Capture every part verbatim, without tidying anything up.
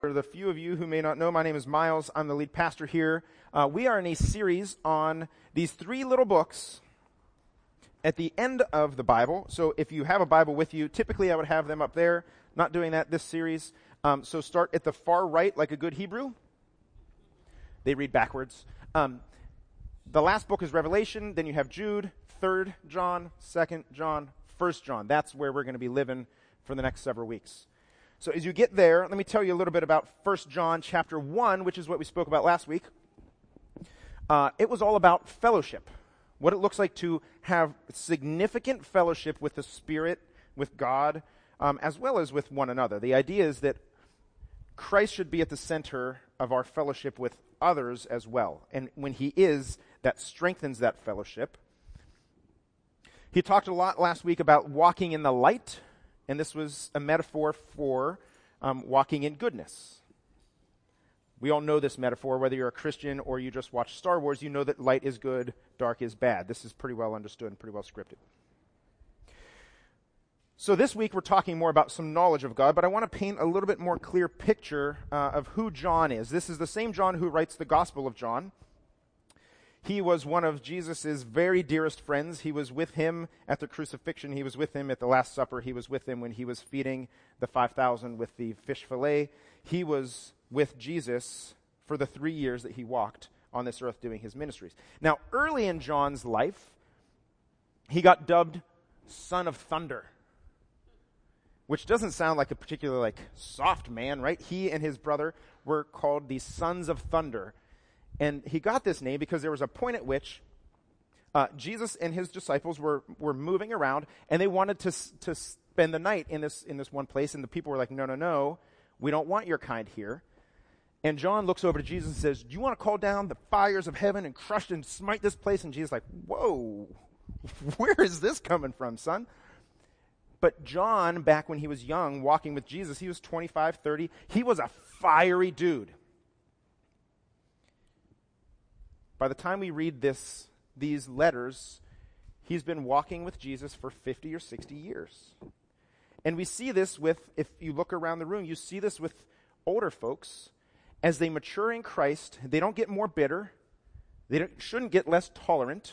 For the few of you who may not know, my name is Miles. I'm the lead pastor here. Uh, we are in a series on these three little books at the end of the Bible. So if you have a Bible with you, typically I would have them up there. Not doing that this series. Um, so start at the far right like a good Hebrew. They read backwards. Um, the last book is Revelation. Then you have Jude, Third John, Second John, First John. That's where we're going to be living for the next several weeks. So as you get there, let me tell you a little bit about First John chapter one, which is what we spoke about last week. Uh, it was all about fellowship, what it looks like to have significant fellowship with the Spirit, with God, um, as well as with one another. The idea is that Christ should be at the center of our fellowship with others as well. And when he is, that strengthens that fellowship. He talked a lot last week about walking in the light. And this was a metaphor for um, walking in goodness. We all know this metaphor, whether you're a Christian or you just watch Star Wars, you know that light is good, dark is bad. This is pretty well understood and pretty well scripted. So this week we're talking more about some knowledge of God, but I want to paint a little bit more clear picture uh, of who John is. This is the same John who writes the Gospel of John. He was one of Jesus' very dearest friends. He was with him at the crucifixion. He was with him at the Last Supper. He was with him when he was feeding the five thousand with the fish fillet. He was with Jesus for the three years that he walked on this earth doing his ministries. Now, early in John's life, he got dubbed Son of Thunder, which doesn't sound like a particular like soft man, right? He and his brother were called the Sons of Thunder. And he got this name because there was a point at which uh, Jesus and his disciples were, were moving around, and they wanted to to spend the night in this in this one place. And the people were like, "No, no, no, we don't want your kind here." And John looks over to Jesus and says, "Do you want to call down the fires of heaven and crush and smite this place?" And Jesus is like, "Whoa, where is this coming from, son?" But John, back when he was young, walking with Jesus, he was twenty-five, thirty. He was a fiery dude. By the time we read this, these letters, he's been walking with Jesus for fifty or sixty years. And we see this with, if you look around the room, you see this with older folks. As they mature in Christ, they don't get more bitter. They don't, shouldn't get less tolerant.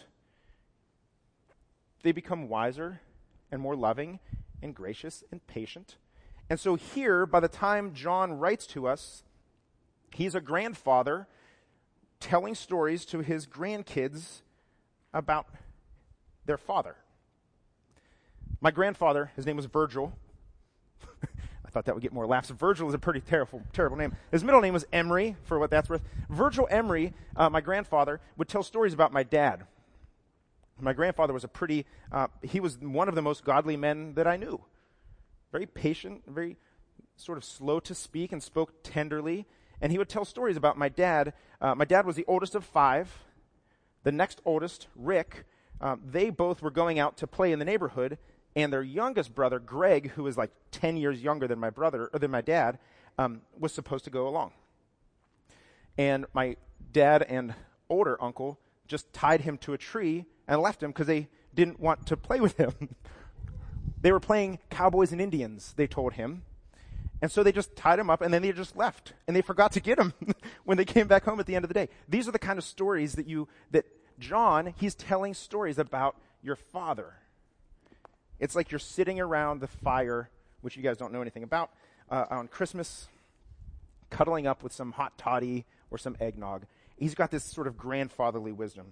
They become wiser and more loving and gracious and patient. And so here, by the time John writes to us, he's a grandfather telling stories to his grandkids about their father. My grandfather, his name was Virgil. I thought that would get more laughs. Virgil is a pretty terrible, terrible name. His middle name was Emery, for what that's worth. Virgil Emery, uh, my grandfather, would tell stories about my dad. My grandfather was a pretty, uh, he was one of the most godly men that I knew. Very patient, very sort of slow to speak, and spoke tenderly. And he would tell stories about my dad. Uh, my dad was the oldest of five. The next oldest, Rick, um, they both were going out to play in the neighborhood. And their youngest brother, Greg, who was like ten years younger than my brother, or than my dad, um, was supposed to go along. And my dad and older uncle just tied him to a tree and left him because they didn't want to play with him. They were playing cowboys and Indians, they told him. And so they just tied him up, and then they just left. And they forgot to get him when they came back home at the end of the day. These are the kind of stories that you, that John, he's telling stories about your father. It's like you're sitting around the fire, which you guys don't know anything about, uh, on Christmas, cuddling up with some hot toddy or some eggnog. He's got this sort of grandfatherly wisdom.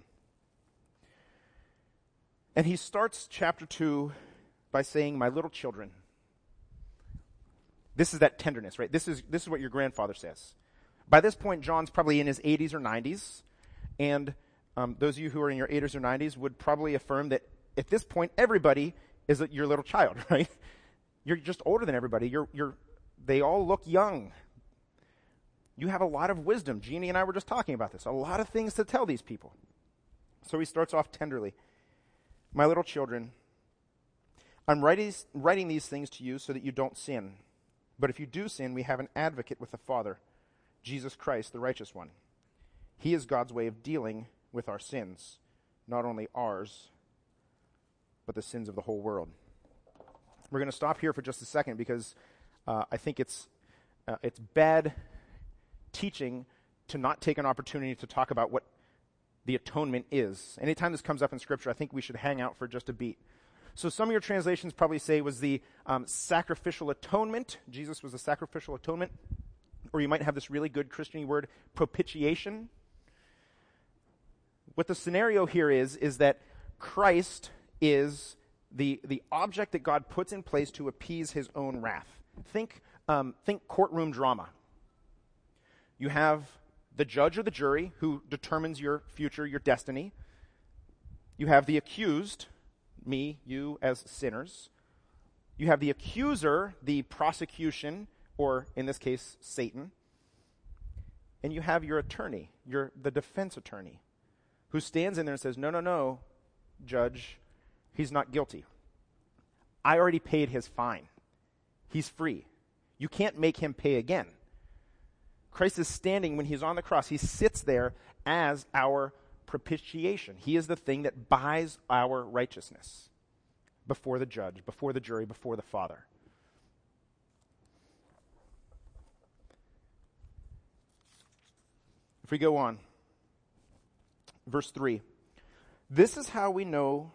And he starts chapter two by saying, "My little children." This is that tenderness, right? This is this is what your grandfather says. By this point, John's probably in his eighties or nineties. And um, those of you who are in your eighties or nineties would probably affirm that at this point, everybody is your little child, right? You're just older than everybody. You're, you're, they all look young. You have a lot of wisdom. Jeannie and I were just talking about this. A lot of things to tell these people. So he starts off tenderly. "My little children, I'm writing, writing these things to you so that you don't sin. But if you do sin, we have an advocate with the Father, Jesus Christ, the righteous one. He is God's way of dealing with our sins, not only ours, but the sins of the whole world." We're going to stop here for just a second because uh, I think it's uh, it's bad teaching to not take an opportunity to talk about what the atonement is. Anytime this comes up in Scripture, I think we should hang out for just a beat. So some of your translations probably say was the um, sacrificial atonement. Jesus was a sacrificial atonement. Or you might have this really good Christian word, propitiation. What the scenario here is, is that Christ is the, the object that God puts in place to appease his own wrath. Think, um, think courtroom drama. You have the judge or the jury who determines your future, your destiny. You have the accused, me, you as sinners. You have the accuser, the prosecution, or in this case, Satan. And you have your attorney, your the defense attorney, who stands in there and says, no, no, no, judge, he's not guilty. I already paid his fine. He's free. You can't make him pay again. Christ is standing when he's on the cross. He sits there as our propitiation. He is the thing that buys our righteousness before the judge, before the jury, before the Father. If we go on, verse three, this is how we know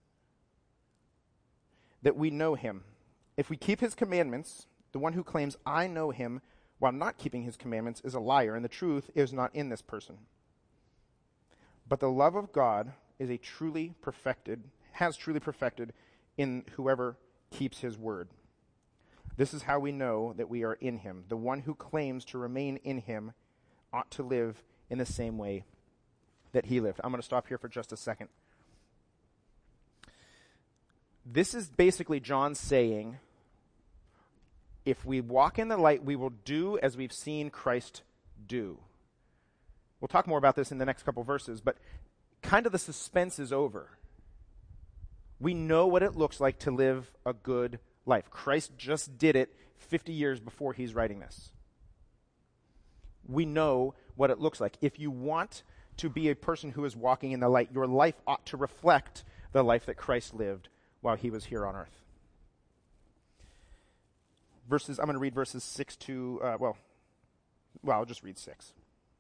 that we know him. If we keep his commandments, the one who claims, I know him, while not keeping his commandments is a liar, and the truth is not in this person. But the love of God is a truly perfected, has truly perfected in whoever keeps his word. This is how we know that we are in him. The one who claims to remain in him ought to live in the same way that he lived. I'm going to stop here for just a second. This is basically John saying, if we walk in the light, we will do as we've seen Christ do. We'll talk more about this in the next couple verses, but kind of the suspense is over. We know what it looks like to live a good life. Christ just did it fifty years before he's writing this. We know what it looks like. If you want to be a person who is walking in the light, your life ought to reflect the life that Christ lived while he was here on earth. Verses, I'm going to read verses six to, uh, well, well, I'll just read six.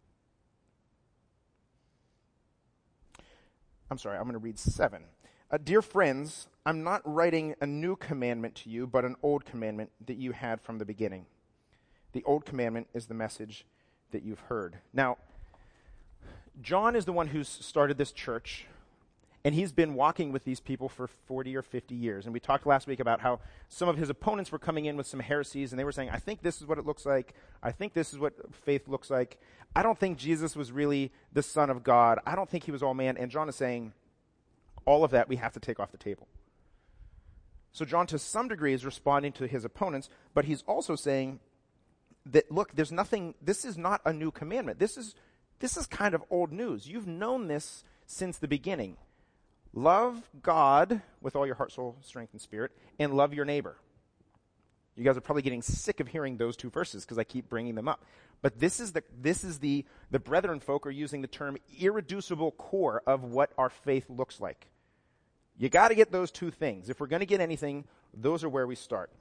I'm sorry, I'm going to read seven. Uh, Dear friends, I'm not writing a new commandment to you, but an old commandment that you had from the beginning. The old commandment is the message that you've heard. Now, John is the one who's started this church, and he's been walking with these people for forty or fifty years. And we talked last week about how some of his opponents were coming in with some heresies, and they were saying, I think this is what it looks like. I think this is what faith looks like. I don't think Jesus was really the Son of God. I don't think he was all man. And John is saying, all of that we have to take off the table. So John, to some degree, is responding to his opponents, but he's also saying that, look, there's nothing, this is not a new commandment. This is, this is kind of old news. You've known this since the beginning. Love God with all your heart, soul, strength, and spirit, and love your neighbor. You guys are probably getting sick of hearing those two verses because I keep bringing them up. But this is the this is the the brethren folk are using the term irreducible core of what our faith looks like. You got to get those two things. If we're going to get anything, those are where we start.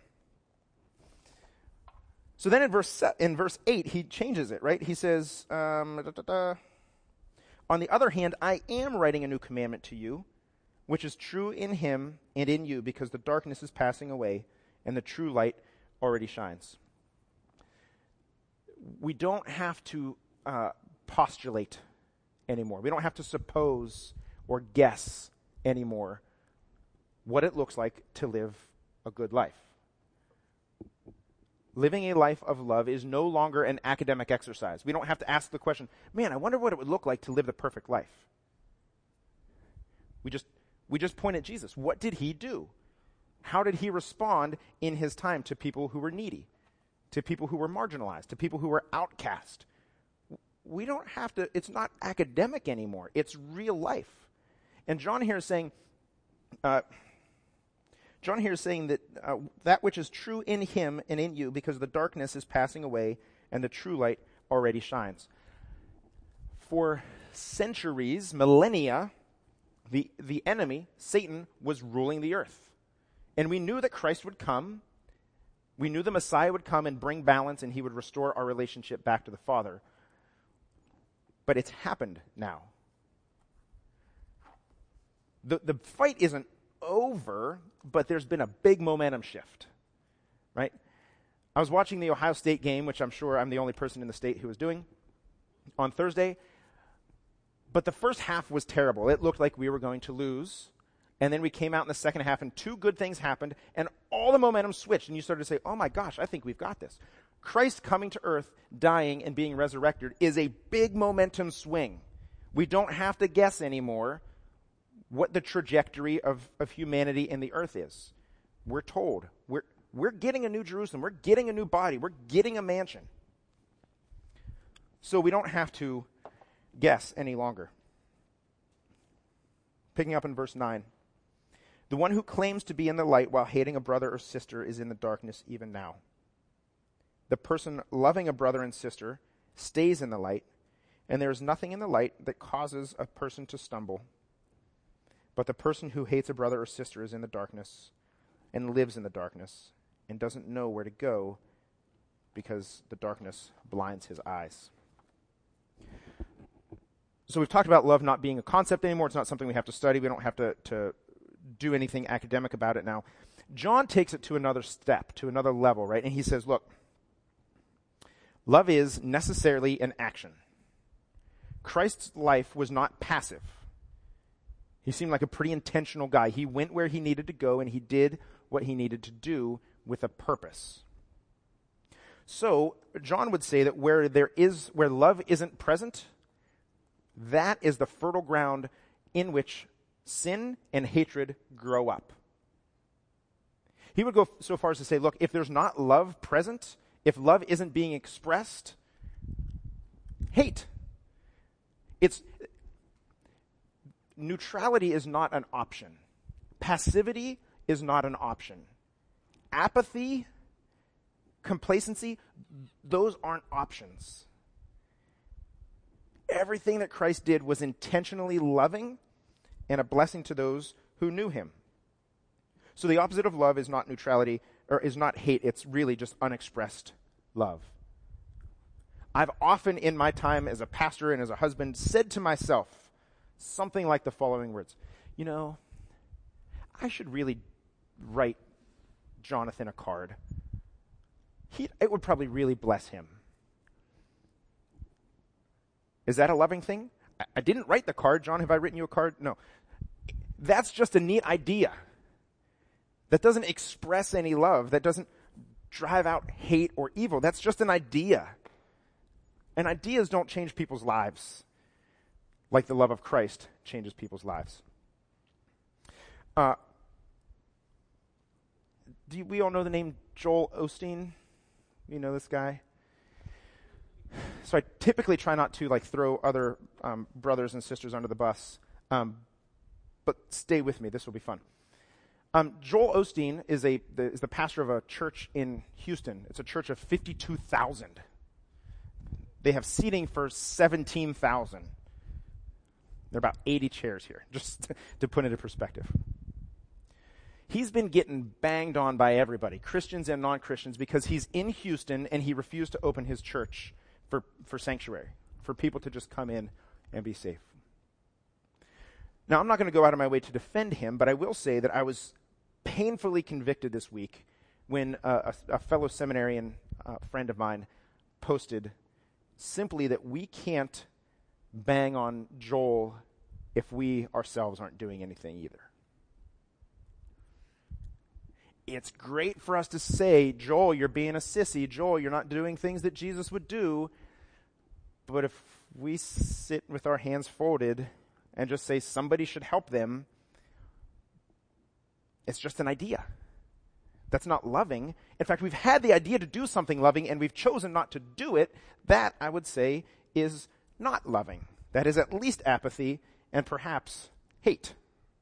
So then in verse in verse eight, he changes it, right? He says, um, da, da, da. On the other hand, I am writing a new commandment to you, which is true in him and in you, because the darkness is passing away and the true light already shines. We don't have to uh, postulate anymore. We don't have to suppose or guess anymore what it looks like to live a good life. Living a life of love is no longer an academic exercise. We don't have to ask the question, man, I wonder what it would look like to live the perfect life. We just we just point at Jesus. What did he do? How did he respond in his time to people who were needy, to people who were marginalized, to people who were outcast? We don't have to, it's not academic anymore. It's real life. And John here is saying, uh, John here is saying that uh, that which is true in him and in you, because the darkness is passing away and the true light already shines. For centuries, millennia, the, the enemy, Satan, was ruling the earth. And we knew that Christ would come. We knew the Messiah would come and bring balance, and he would restore our relationship back to the Father. but it's happened now. The, the fight isn't over, but there's been a big momentum shift, right? I was watching the Ohio State game, which I'm sure I'm the only person in the state who was doing, on Thursday. But the first half was terrible. It looked like we were going to lose. And then we came out in the second half, and two good things happened, and all the momentum switched, and you started to say, oh my gosh, I think we've got this. Christ coming to earth, dying, and being resurrected is a big momentum swing. We don't have to guess anymore what the trajectory of, of humanity in the earth is. We're told. We're, we're getting a new Jerusalem. We're getting a new body. We're getting a mansion. So we don't have to guess any longer. Picking up in verse nine. The one who claims to be in the light while hating a brother or sister is in the darkness even now. The person loving a brother and sister stays in the light, and there is nothing in the light that causes a person to stumble. But the person who hates a brother or sister is in the darkness and lives in the darkness and doesn't know where to go because the darkness blinds his eyes. So we've talked about love not being a concept anymore. It's not something we have to study. We don't have to, to do anything academic about it now. John takes it to another step, to another level, right? And he says, look, love is necessarily an action. Christ's life was not passive. He seemed like a pretty intentional guy. He went where he needed to go, and he did what he needed to do with a purpose. So John would say that where there is, where love isn't present, that is the fertile ground in which sin and hatred grow up. He would go so far as to say, look, if there's not love present, if love isn't being expressed, hate. It's neutrality is not an option. Passivity is not an option. Apathy, complacency, those aren't options. Everything that Christ did was intentionally loving and a blessing to those who knew him. So the opposite of love is not neutrality, or is not hate. It's really just unexpressed love. I've often in my time as a pastor and as a husband said to myself something like the following words. You know, I should really write Jonathan a card. He, it would probably really bless him. Is that a loving thing? I, I didn't write the card. John, have I written you a card? No. That's just a neat idea. That doesn't express any love. That doesn't drive out hate or evil. That's just an idea. And ideas don't change people's lives like the love of Christ changes people's lives. Uh, do you, we all know the name Joel Osteen? You know this guy? So I typically try not to like throw other um, brothers and sisters under the bus, um, but stay with me. This will be fun. Um, Joel Osteen is a the, is the pastor of a church in Houston. It's a church of fifty-two thousand. They have seating for seventeen thousand. There are about eighty chairs here, just to, to put it into perspective. He's been getting banged on by everybody, Christians and non-Christians, because he's in Houston and he refused to open his church for, for sanctuary, for people to just come in and be safe. Now, I'm not going to go out of my way to defend him, but I will say that I was painfully convicted this week when uh, a, a fellow seminarian uh, friend of mine posted simply that we can't bang on Joel if we ourselves aren't doing anything either. It's great for us to say, Joel, you're being a sissy. Joel, you're not doing things that Jesus would do. But if we sit with our hands folded and just say somebody should help them, it's just an idea. That's not loving. In fact, we've had the idea to do something loving and we've chosen not to do it. That, I would say, is not loving. That is at least apathy and perhaps hate.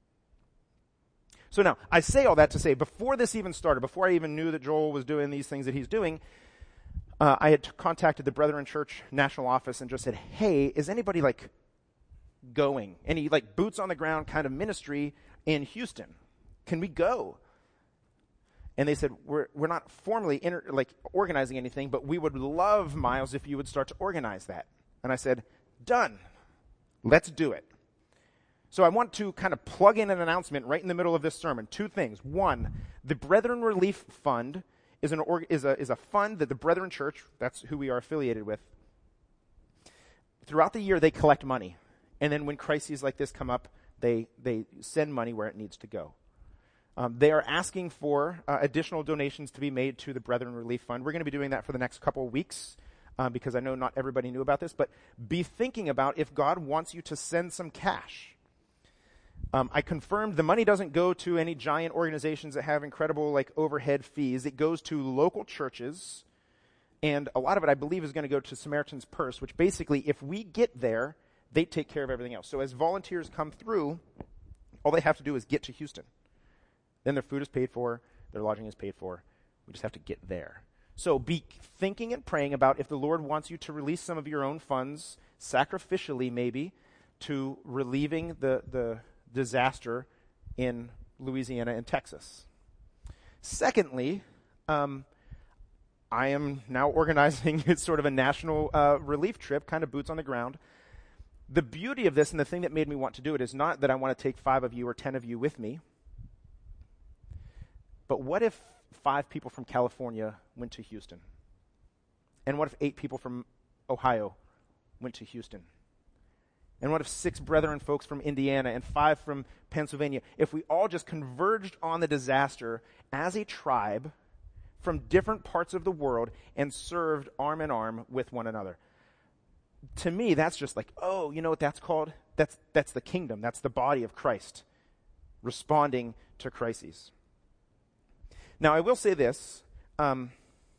So now, I say all that to say, before this even started, before I even knew that Joel was doing these things that he's doing, uh, I had t- contacted the Brethren Church national office and just said, hey, is anybody like going? Any like boots on the ground kind of ministry in Houston? Can we go? And they said, we're we're not formally inter- like organizing anything, but we would love, Miles, if you would start to organize that. And I said, Done. Let's do it. So I want to kind of plug in an announcement right in the middle of this sermon. Two things. One, the Brethren Relief Fund is an org- is a is a fund that the Brethren Church, that's who we are affiliated with, throughout the year they collect money. And then when crises like this come up, they they send money where it needs to go. Um, they are asking for uh, additional donations to be made to the Brethren Relief Fund. We're going to be doing that for the next couple of weeks uh, because I know not everybody knew about this, but be thinking about if God wants you to send some cash. Um, I confirmed the money doesn't go to any giant organizations that have incredible like overhead fees. It goes to local churches, and a lot of it, I believe, is going to go to Samaritan's Purse, which basically, if we get there, they take care of everything else. So as volunteers come through, all they have to do is get to Houston. Then their food is paid for, their lodging is paid for. We just have to get there. So be thinking and praying about if the Lord wants you to release some of your own funds, sacrificially maybe, to relieving the the disaster in Louisiana and Texas. Secondly, um, I am now organizing it's sort of a national uh, relief trip, kind of boots on the ground. The beauty of this and the thing that made me want to do it is not that I want to take five of you or ten of you with me, but what if five people from California went to Houston? And what if eight people from Ohio went to Houston? And what if six brethren folks from Indiana and five from Pennsylvania, if we all just converged on the disaster as a tribe from different parts of the world and served arm in arm with one another? To me, that's just like, oh, you know what that's called? That's that's the kingdom. That's the body of Christ responding to crises. Now, I will say this. Um,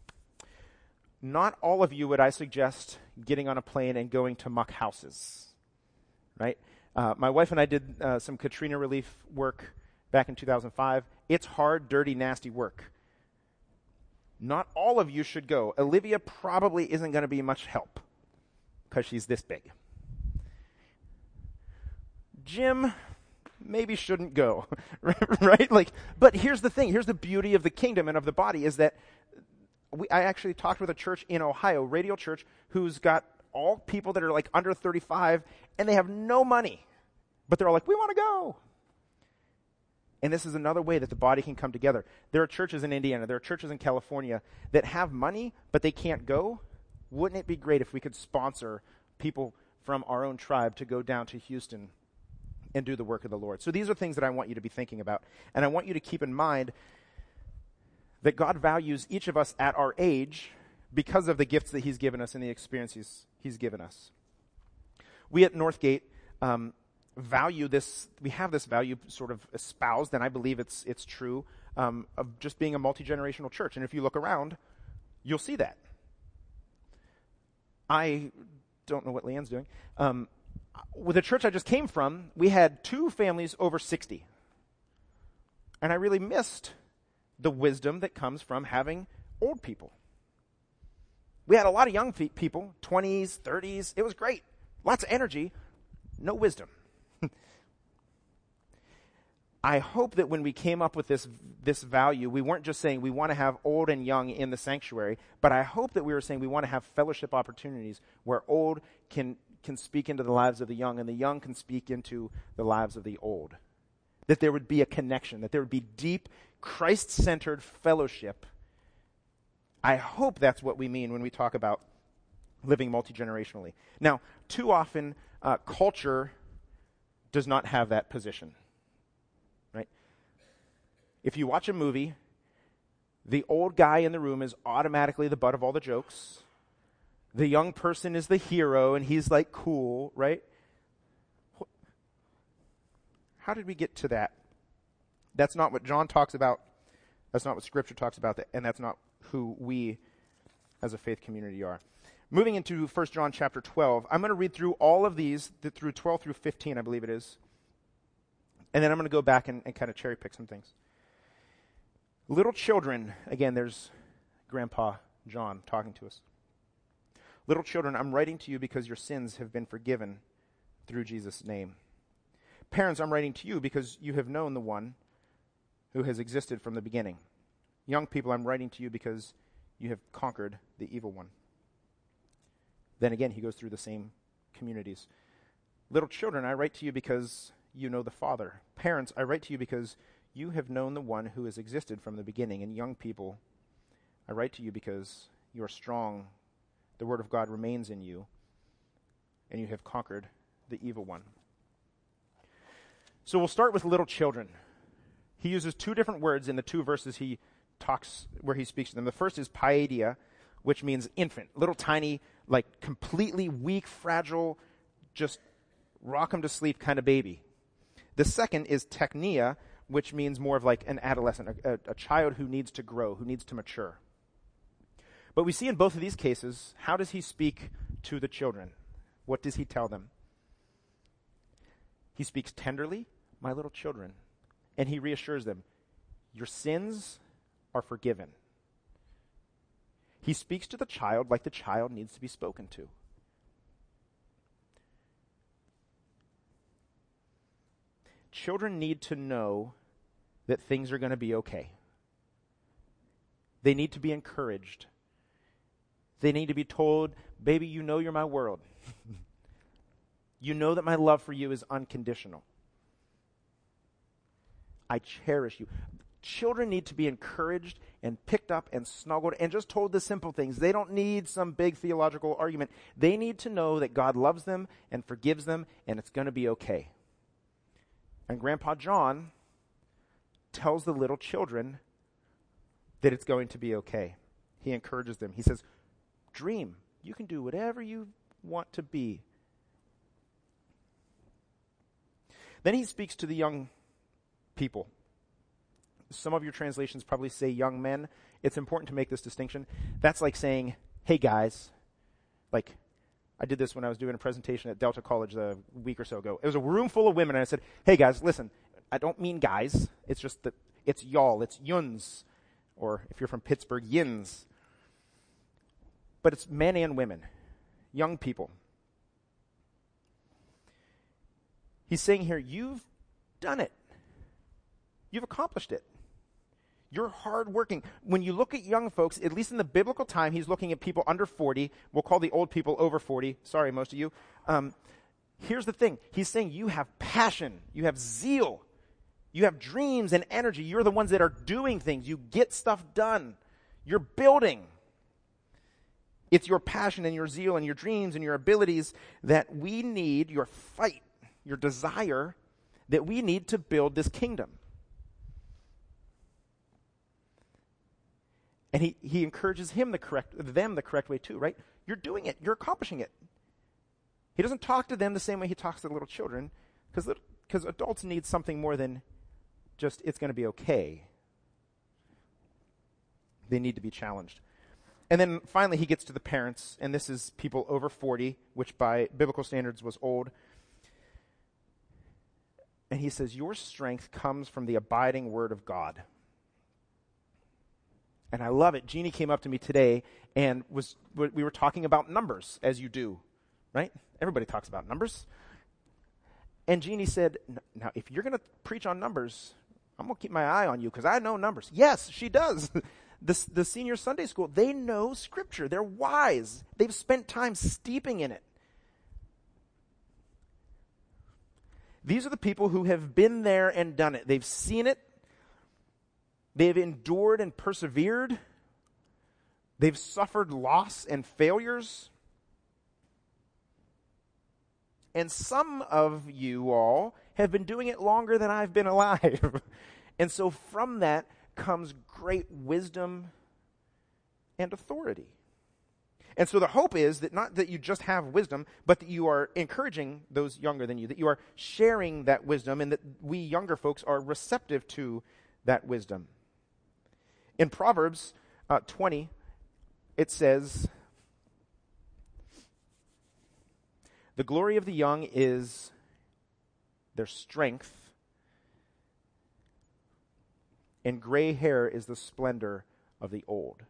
not all of you would I suggest getting on a plane and going to muck houses. Right? Uh, my wife and I did uh, some Katrina relief work back in two thousand five. It's hard, dirty, nasty work. Not all of you should go. Olivia probably isn't going to be much help because she's this big. Jim maybe shouldn't go, right? Like, but here's the thing. Here's the beauty of the kingdom and of the body is that we, I actually talked with a church in Ohio, Radial Church, who's got all people that are like under thirty-five, and they have no money. But they're all like, we want to go. And this is another way that the body can come together. There are churches in Indiana, there are churches in California that have money, but they can't go. Wouldn't it be great if we could sponsor people from our own tribe to go down to Houston and do the work of the Lord? So these are things that I want you to be thinking about. And I want you to keep in mind that God values each of us at our age because of the gifts that he's given us and the experiences he's given us. We at Northgate um, value this, we have this value sort of espoused, and I believe it's it's true, um, of just being a multi-generational church. And if you look around, you'll see that. I don't know what Leanne's doing. Um, with the church I just came from, we had two families over sixty. And I really missed the wisdom that comes from having old people. We had a lot of young pe- people, twenties, thirties. It was great. Lots of energy, no wisdom. I hope that when we came up with this this value, we weren't just saying we want to have old and young in the sanctuary, but I hope that we were saying we want to have fellowship opportunities where old can can speak into the lives of the young and the young can speak into the lives of the old. That there would be a connection, that there would be deep, Christ-centered fellowship. I hope that's what we mean when we talk about living multi-generationally. Now, too often, uh, culture does not have that position, right? If you watch a movie, the old guy in the room is automatically the butt of all the jokes. The young person is the hero, and he's like cool, right? How did we get to that? That's not what John talks about. That's not what Scripture talks about, and that's not who we as a faith community are. Moving into First John chapter twelve, I'm going to read through all of these, through twelve through fifteen, I believe it is. And then I'm going to go back and, and kind of cherry pick some things. Little children, again, there's Grandpa John talking to us. Little children, I'm writing to you because your sins have been forgiven through Jesus' name. Parents, I'm writing to you because you have known the one who has existed from the beginning. Young people, I'm writing to you because you have conquered the evil one. Then again, he goes through the same communities. Little children, I write to you because you know the Father. Parents, I write to you because you have known the one who has existed from the beginning. And young people, I write to you because you are strong. The word of God remains in you, and you have conquered the evil one. So we'll start with little children. He uses two different words in the two verses he talks, where he speaks to them. The first is paideia, which means infant, little tiny, like completely weak, fragile, just rock them to sleep kind of baby. The second is teknia, which means more of like an adolescent, a, a, a child who needs to grow, who needs to mature. But we see in both of these cases, how does he speak to the children? What does he tell them? He speaks tenderly, my little children, and he reassures them, your sins are forgiven. He speaks to the child like the child needs to be spoken to. Children need to know that things are going to be okay. They need to be encouraged. They need to be told, baby, you know you're my world. You know that my love for you is unconditional. I cherish you. Children need to be encouraged and picked up and snuggled and just told the simple things. They don't need some big theological argument. They need to know that God loves them and forgives them, and it's going to be okay. And Grandpa John tells the little children that it's going to be okay. He encourages them. He says, dream. You can do whatever you want to be. Then he speaks to the young people. Some of your translations probably say young men. It's important to make this distinction. That's like saying, hey guys, like I did this when I was doing a presentation at Delta College a week or so ago. It was a room full of women, and I said, hey guys, listen, I don't mean guys. It's just that it's y'all, it's yuns, or if you're from Pittsburgh, yins. But it's men and women, young people. He's saying here, you've done it. You've accomplished it. You're hardworking. When you look at young folks, at least in the biblical time, he's looking at people under forty. We'll call the old people over forty. Sorry, most of you. Um, here's the thing. He's saying you have passion. You have zeal. You have dreams and energy. You're the ones that are doing things. You get stuff done. You're building. It's your passion and your zeal and your dreams and your abilities that we need, your fight, your desire, that we need to build this kingdom. And he, he encourages him the correct, them the correct way too, right? You're doing it. You're accomplishing it. He doesn't talk to them the same way he talks to the little children, because because adults need something more than just it's going to be okay. They need to be challenged. And then finally he gets to the parents, and this is people over forty, which by biblical standards was old. And he says, your strength comes from the abiding word of God. And I love it. Jeannie came up to me today and was we were talking about numbers, as you do, right? Everybody talks about numbers. And Jeannie said, now, if you're going to preach on numbers, I'm going to keep my eye on you because I know numbers. Yes, she does. the, the senior Sunday school, they know Scripture. They're wise. They've spent time steeping in it. These are the people who have been there and done it. They've seen it. They've endured and persevered. They've suffered loss and failures. And some of you all have been doing it longer than I've been alive. And so from that comes great wisdom and authority. And so the hope is that not that you just have wisdom, but that you are encouraging those younger than you, that you are sharing that wisdom, and that we younger folks are receptive to that wisdom. In Proverbs uh, twenty, it says, the glory of the young is their strength, and gray hair is the splendor of the old.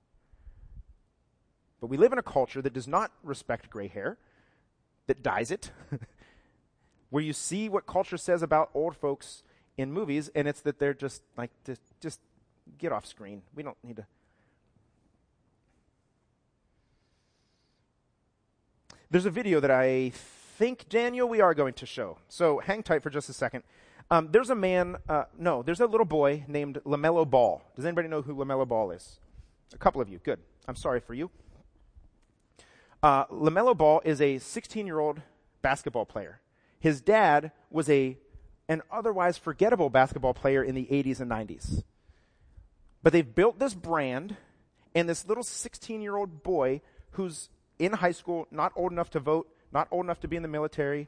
But we live in a culture that does not respect gray hair, that dyes it, where you see what culture says about old folks in movies, and it's that they're just like, just, just get off screen. We don't need to. There's a video that I think, Daniel, we are going to show. So hang tight for just a second. Um, there's a man, uh, no, there's a little boy named LaMelo Ball. Does anybody know who LaMelo Ball is? A couple of you. Good. I'm sorry for you. Uh, LaMelo Ball is a sixteen-year-old basketball player. His dad was a an otherwise forgettable basketball player in the eighties and nineties. But they've built this brand, and this little sixteen-year-old boy who's in high school, not old enough to vote, not old enough to be in the military.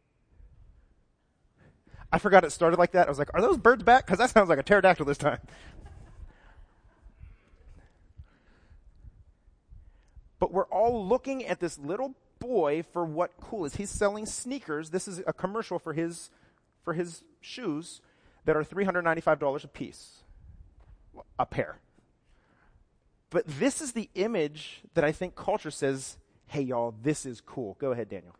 I forgot it started like that. I was like, are those birds back? Because that sounds like a pterodactyl this time. But we're all looking at this little boy for what cool is. He's selling sneakers. This is a commercial for his for his shoes that are three hundred ninety-five dollars a piece, a pair. But this is the image that I think culture says, hey, y'all, this is cool. Go ahead, Daniel.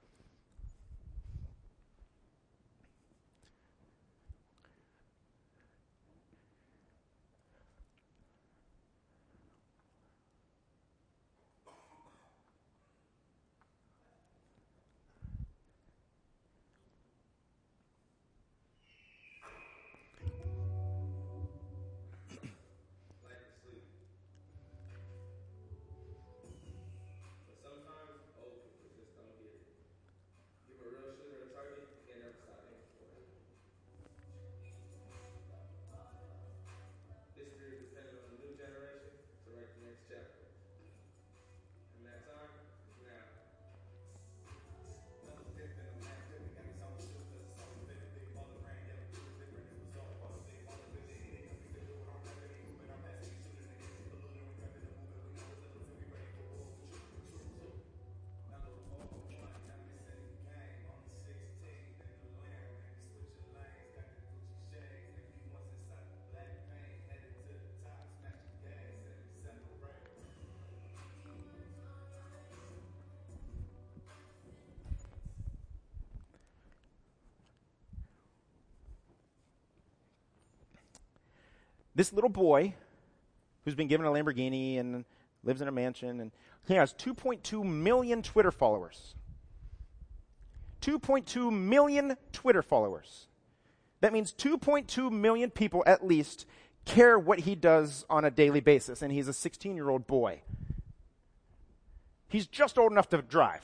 This little boy who's been given a Lamborghini and lives in a mansion, and he has two point two million Twitter followers. two point two million Twitter followers. That means two point two million people at least care what he does on a daily basis, and he's a sixteen-year-old boy. He's just old enough to drive.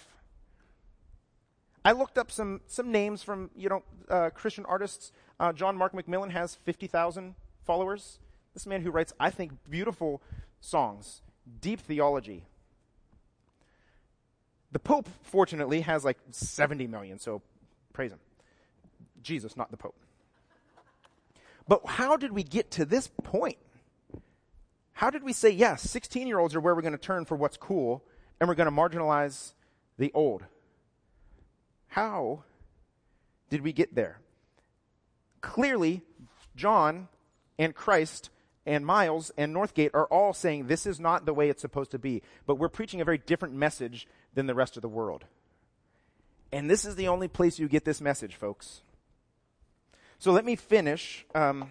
I looked up some some names from, you know, uh, Christian artists. Uh, John Mark McMillan has fifty thousand followers. This man who writes, I think, beautiful songs, deep theology. The Pope, fortunately, has like seventy million, so praise him. Jesus, not the Pope. But how did we get to this point? How did we say, yes, yeah, sixteen-year-olds are where we're going to turn for what's cool, and we're going to marginalize the old? How did we get there? Clearly, John and Christ and Miles and Northgate are all saying this is not the way it's supposed to be. But we're preaching a very different message than the rest of the world. And this is the only place you get this message, folks. So let me finish um,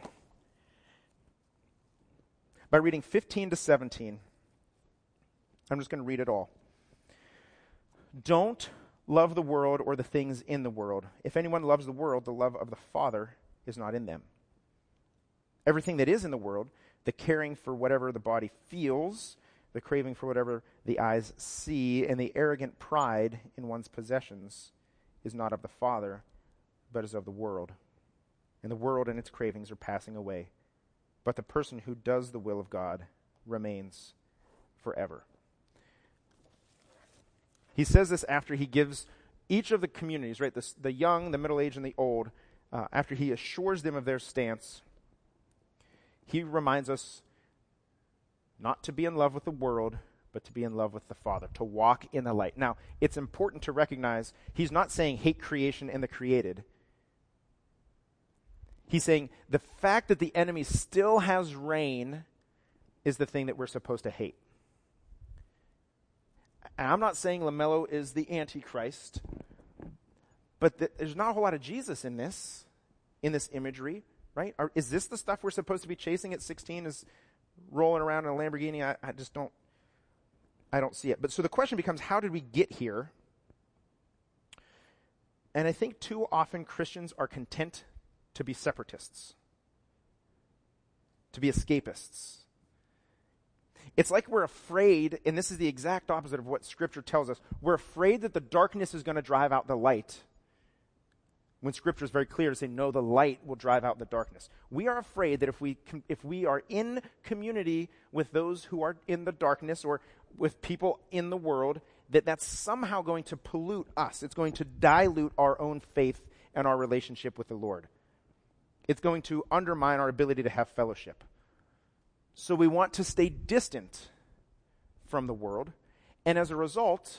by reading fifteen to seventeen. I'm just going to read it all. Don't love the world or the things in the world. If anyone loves the world, the love of the Father is not in them. Everything that is in the world, the caring for whatever the body feels, the craving for whatever the eyes see, and the arrogant pride in one's possessions is not of the Father, but is of the world. And the world and its cravings are passing away. But the person who does the will of God remains forever. He says this after he gives each of the communities, right, the, the young, the middle-aged, and the old, uh, after he assures them of their stance. He reminds us not to be in love with the world, but to be in love with the Father, to walk in the light. Now, it's important to recognize he's not saying hate creation and the created. He's saying the fact that the enemy still has reign is the thing that we're supposed to hate. And I'm not saying LaMelo is the Antichrist, but th- there's not a whole lot of Jesus in this, in this imagery. Right? Are, is this the stuff we're supposed to be chasing at sixteen? Is rolling around in a Lamborghini? I, I just don't, I don't see it. But so the question becomes, how did we get here? And I think too often Christians are content to be separatists, to be escapists. It's like we're afraid, and this is the exact opposite of what Scripture tells us. We're afraid that the darkness is going to drive out the light, when Scripture is very clear to say, no, the light will drive out the darkness. We are afraid that if we if we are in community with those who are in the darkness or with people in the world, that that's somehow going to pollute us. It's going to dilute our own faith and our relationship with the Lord. It's going to undermine our ability to have fellowship. So we want to stay distant from the world, and as a result,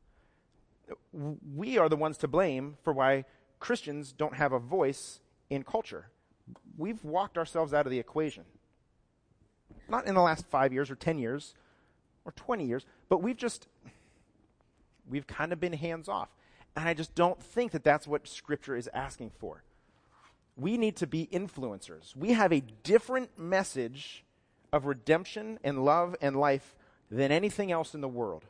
we are the ones to blame for why Christians don't have a voice in culture. We've walked ourselves out of the equation. Not in the last five years or ten years or twenty years, but we've just, we've kind of been hands off. And I just don't think that that's what Scripture is asking for. We need to be influencers. We have a different message of redemption and love and life than anything else in the world.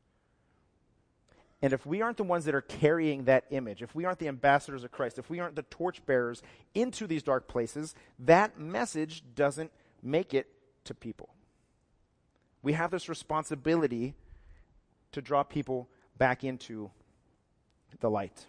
And if we aren't the ones that are carrying that image, if we aren't the ambassadors of Christ, if we aren't the torchbearers into these dark places, that message doesn't make it to people. We have this responsibility to draw people back into the light.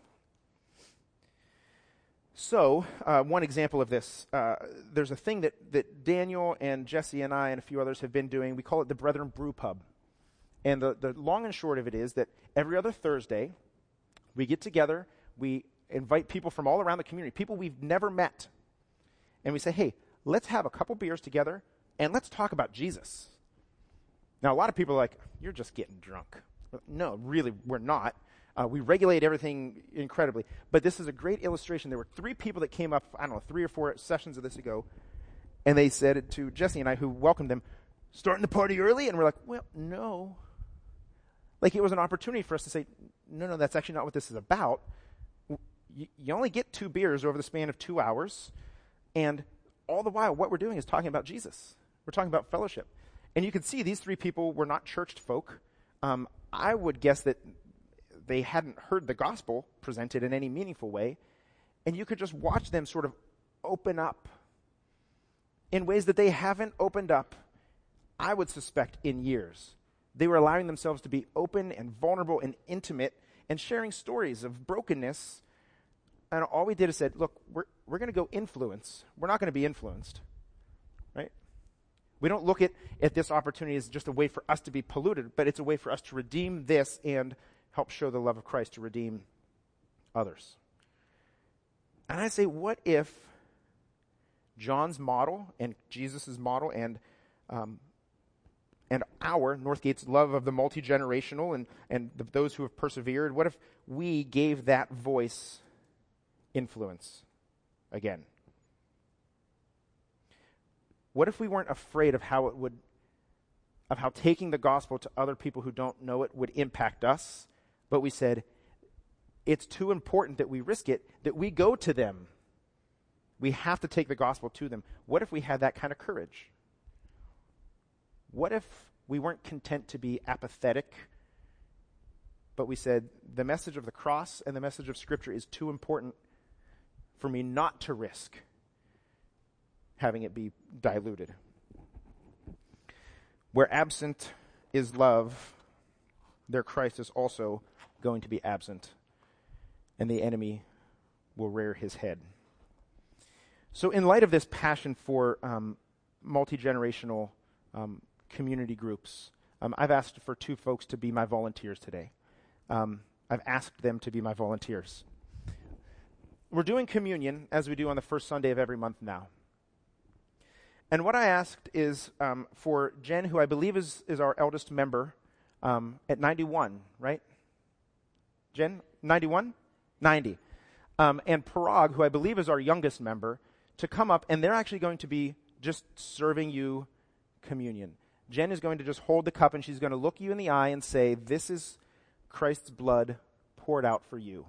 So, uh, one example of this, uh, there's a thing that, that Daniel and Jesse and I and a few others have been doing. We call it the Brethren Brew Pub. And the, the long and short of it is that every other Thursday, we get together, we invite people from all around the community, people we've never met, and we say, hey, let's have a couple beers together, and let's talk about Jesus. Now, a lot of people are like, you're just getting drunk. No, really, we're not. Uh, we regulate everything incredibly. But this is a great illustration. There were three people that came up, I don't know, three or four sessions of this ago, and they said it to Jesse and I, who welcomed them, starting the party early? And we're like, well, no. Like it was an opportunity for us to say, no, no, that's actually not what this is about. You, you only get two beers over the span of two hours, and all the while what we're doing is talking about Jesus. We're talking about fellowship. And you can see these three people were not churched folk. Um, I would guess that they hadn't heard the gospel presented in any meaningful way, and you could just watch them sort of open up in ways that they haven't opened up, I would suspect, in years. They were allowing themselves to be open and vulnerable and intimate and sharing stories of brokenness. And all we did is said, look, we're, we're going to go influence. We're not going to be influenced, right? We don't look at, at this opportunity as just a way for us to be polluted, but it's a way for us to redeem this and help show the love of Christ to redeem others. And I say, what if John's model and Jesus' model and um, and our, Northgate's love of the multi-generational and, and the, those who have persevered, what if we gave that voice influence again? What if we weren't afraid of how it would, of how taking the gospel to other people who don't know it would impact us, but we said, it's too important that we risk it, that we go to them. We have to take the gospel to them. What if we had that kind of courage? What if we weren't content to be apathetic, but we said, the message of the cross and the message of Scripture is too important for me not to risk having it be diluted. Where absent is love, there Christ is also going to be absent, and the enemy will rear his head. So in light of this passion for um, multi-generational um, community groups, um, I've asked for two folks to be my volunteers today. Um, I've asked them to be my volunteers. We're doing communion, as we do on the first Sunday of every month now. And what I asked is um, for Jen, who I believe is, is our eldest member, um, at ninety-one, right? Jen, ninety-one? ninety. Um, and Parag, who I believe is our youngest member, to come up, and they're actually going to be just serving you communion. Jen is going to just hold the cup, and she's going to look you in the eye and say, this is Christ's blood poured out for you.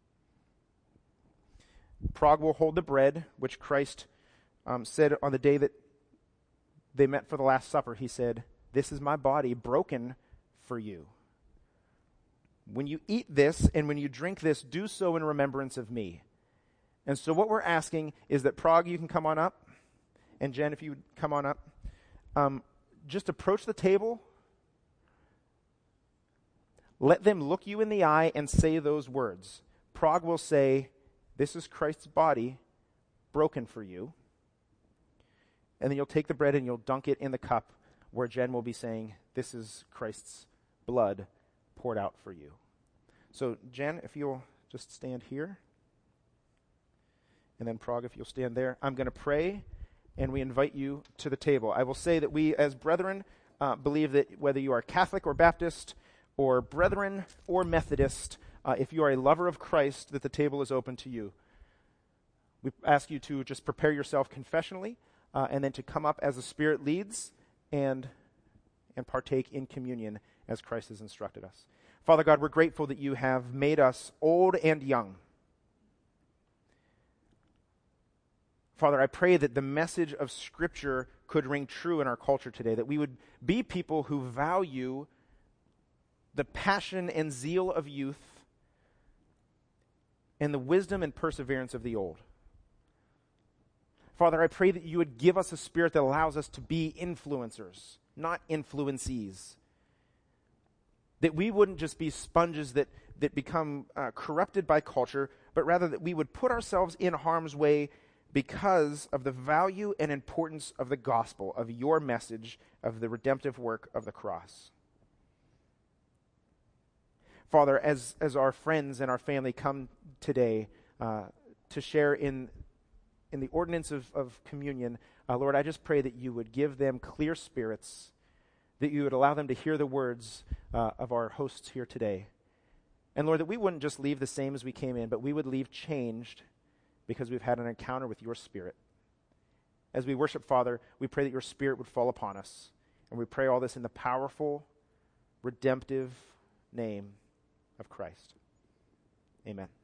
Parag will hold the bread, which Christ um, said on the day that they met for the Last Supper. He said, this is my body broken for you. When you eat this and when you drink this, do so in remembrance of me. And so what we're asking is that Prague, you can come on up. And Jen, if you would come on up. Um, just approach the table. Let them look you in the eye and say those words. Prague will say, this is Christ's body broken for you. And then you'll take the bread and you'll dunk it in the cup where Jen will be saying, this is Christ's blood poured out for you. So Jen, if you'll just stand here. And then Prague, if you'll stand there. I'm going to pray, and we invite you to the table. I will say that we, as brethren, uh, believe that whether you are Catholic or Baptist, or Brethren or Methodist, uh, if you are a lover of Christ, that the table is open to you. We ask you to just prepare yourself confessionally, uh, and then to come up as the Spirit leads and and partake in communion as Christ has instructed us. Father God, we're grateful that you have made us old and young. Father, I pray that the message of Scripture could ring true in our culture today, that we would be people who value the passion and zeal of youth and the wisdom and perseverance of the old. Father, I pray that you would give us a spirit that allows us to be influencers, not influencees. That we wouldn't just be sponges that, that become uh, corrupted by culture, but rather that we would put ourselves in harm's way because of the value and importance of the gospel, of your message, of the redemptive work of the cross. Father, as, as our friends and our family come today uh, to share in in the ordinance of, of communion, uh, Lord, I just pray that you would give them clear spirits, that you would allow them to hear the words uh, of our hosts here today. And Lord, that we wouldn't just leave the same as we came in, but we would leave changed because we've had an encounter with your Spirit. As we worship, Father, we pray that your Spirit would fall upon us. And we pray all this in the powerful, redemptive name of Christ. Amen.